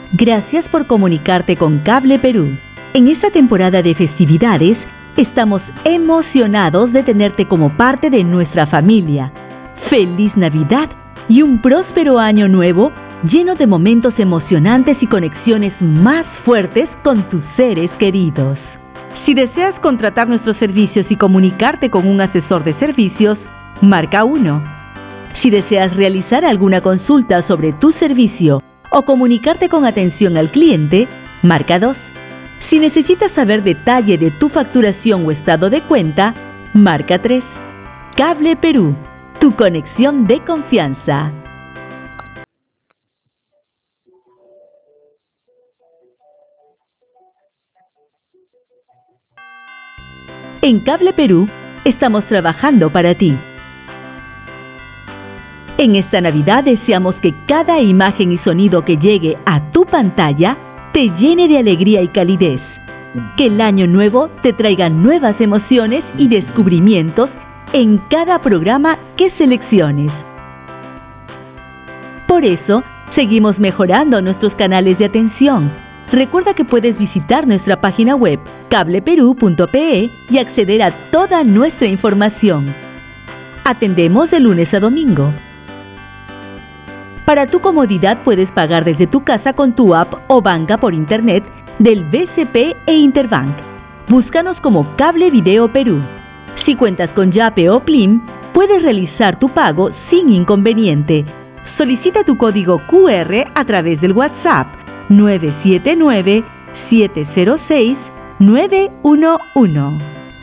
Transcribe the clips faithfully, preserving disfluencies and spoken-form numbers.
Gracias por comunicarte con Cable Perú. En esta temporada de festividades, estamos emocionados de tenerte como parte de nuestra familia. ¡Feliz Navidad y un próspero año nuevo lleno de momentos emocionantes y conexiones más fuertes con tus seres queridos! Si deseas contratar nuestros servicios y comunicarte con un asesor de servicios, marca uno. Si deseas realizar alguna consulta sobre tu servicio o comunicarte con atención al cliente, marca dos. Si necesitas saber detalle de tu facturación o estado de cuenta, marca tres. Cable Perú, tu conexión de confianza. En Cable Perú, estamos trabajando para ti. En esta Navidad deseamos que cada imagen y sonido que llegue a tu pantalla te llene de alegría y calidez. Que el año nuevo te traiga nuevas emociones y descubrimientos en cada programa que selecciones. Por eso, seguimos mejorando nuestros canales de atención. Recuerda que puedes visitar nuestra página web cable perú punto pe y acceder a toda nuestra información. Atendemos de lunes a domingo. Para tu comodidad puedes pagar desde tu casa con tu app o banca por internet del B C P e Interbank. Búscanos como Cable Video Perú. Si cuentas con Yape o Plim, puedes realizar tu pago sin inconveniente. Solicita tu código Q R a través del WhatsApp nueve siete nueve, siete cero seis, nueve uno uno.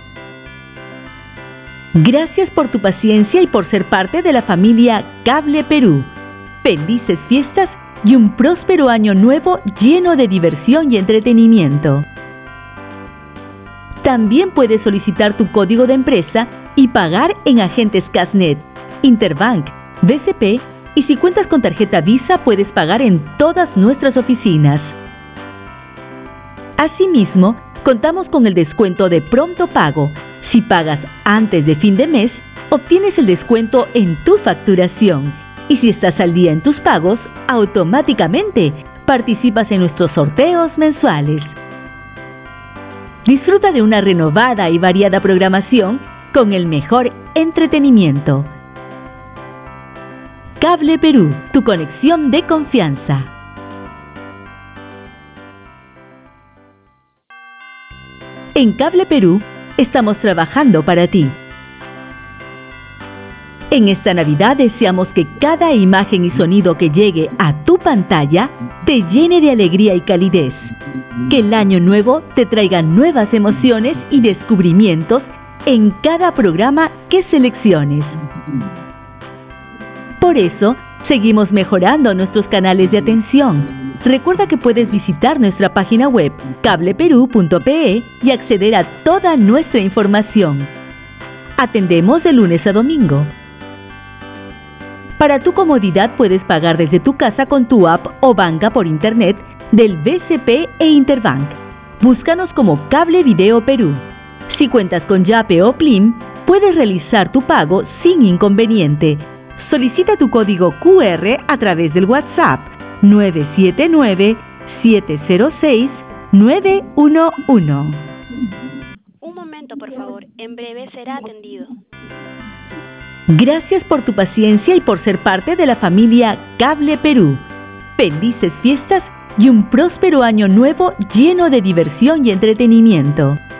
Gracias por tu paciencia y por ser parte de la familia Cable Perú. Felices fiestas y un próspero año nuevo lleno de diversión y entretenimiento. También puedes solicitar tu código de empresa y pagar en agentes Casnet, Interbank, B C P y si cuentas con tarjeta Visa puedes pagar en todas nuestras oficinas. Asimismo, contamos con el descuento de pronto pago. Si pagas antes de fin de mes, obtienes el descuento en tu facturación. Y si estás al día en tus pagos, automáticamente participas en nuestros sorteos mensuales. Disfruta de una renovada y variada programación con el mejor entretenimiento. Cable Perú, tu conexión de confianza. En Cable Perú, estamos trabajando para ti. En esta Navidad deseamos que cada imagen y sonido que llegue a tu pantalla te llene de alegría y calidez. Que el año nuevo te traiga nuevas emociones y descubrimientos en cada programa que selecciones. Por eso, seguimos mejorando nuestros canales de atención. Recuerda que puedes visitar nuestra página web cable perú punto pe y acceder a toda nuestra información. Atendemos de lunes a domingo. Para tu comodidad puedes pagar desde tu casa con tu app o banca por internet del B C P e Interbank. Búscanos como Cable Video Perú. Si cuentas con Yape o Plim, puedes realizar tu pago sin inconveniente. Solicita tu código Q R a través del WhatsApp nueve siete nueve, siete cero seis, nueve uno uno. Un momento, por favor. En breve será atendido. Gracias por tu paciencia y por ser parte de la familia Cable Perú. Felices fiestas y un próspero año nuevo lleno de diversión y entretenimiento.